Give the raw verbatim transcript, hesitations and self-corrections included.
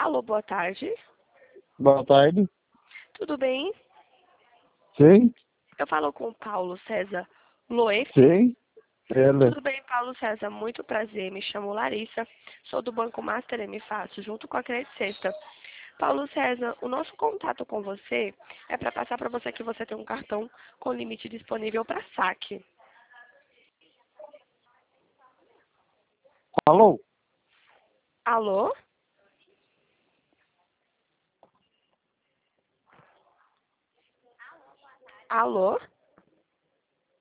Alô, boa tarde. Boa tarde. Tudo bem? Sim, Eu falo com o Paulo César Loef. sim. Ele. Tudo bem, Paulo César? Muito prazer. Me chamo Larissa. Sou do Banco Master M Fácil, junto com a Credit Sexta. Paulo César, o nosso contato com você é para passar para você que você tem um cartão com limite disponível para saque. Alô? Alô? Alô?